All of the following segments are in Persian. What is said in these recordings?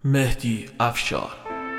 مهدی افشار.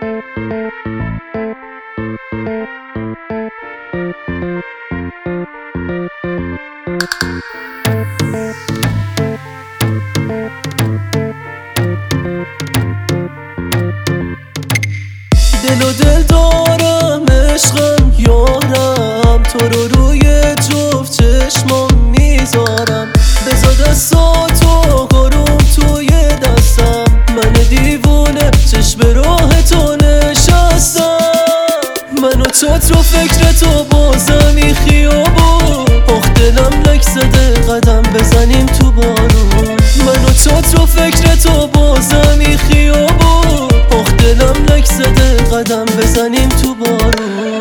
دل و دل دارم، عشقم یارم، تو رو روی جفت چشمام میذارم. بذار دستاتو گروم توی دستم، من دیوونه چشم راه تو نشستم. من و تو فکر تو بازمی خیابون، آخ دلم لک زده قدم بزنیم تو بارون. من و تو فکر تو بازمی خیابون، آخ دلم لک زده قدم بزنیم تو بارون.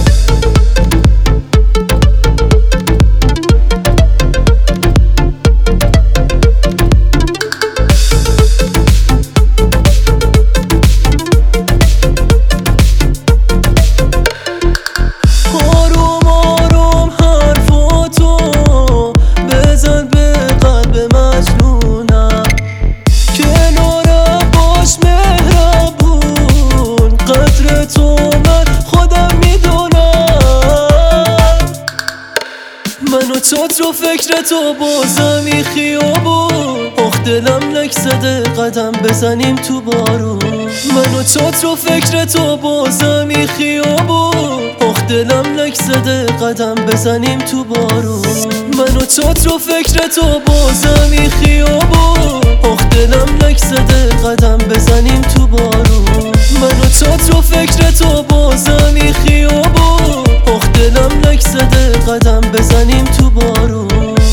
آروم آروم حرفاتو بزن به قلب مجنونم، کنارم باش مهربون، قدر تو من خودم میدونم. من و تو فکر تو بازمی خیابون، آخ دلم لک زده قدم بزنیم تو بارون. من و تو فکر تو بازمی خیابون، آخ دلم لک زده قدم بزنیم تو بارون. من و تو فکر تو بازمی خیابون، آخ دلم لک زده قدم بزنیم تو بارون. من و تو فکر تو بازمی خیابون، آخ دلم لک زده قدم بزنیم تو بارون.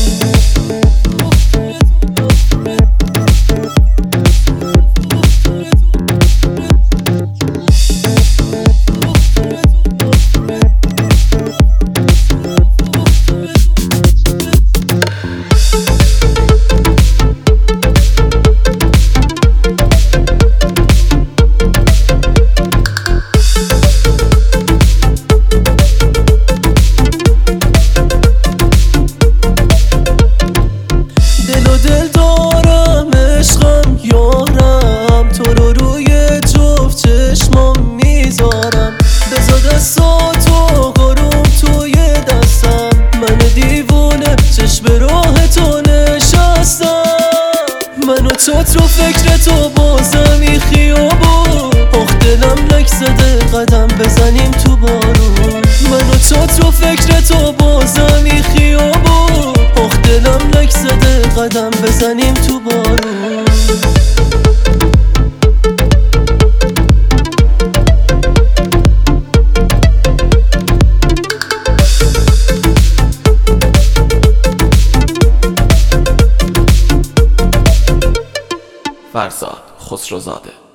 دل دارم، عشقم یارم، تو رو روی جفت چشمام میذارم. بذار دستاتو گروم توی دستم، من دیوونه چشم راه تو نشستم. من و تو فکر تو بازمی خیابون، آخ دلم لک زده قدم بزنیم تو بارون. من و تو فکر تو بازمی خیابون، آخ دلم لک زده قدم بزنیم تو بارون. فرزاد خسروزاده.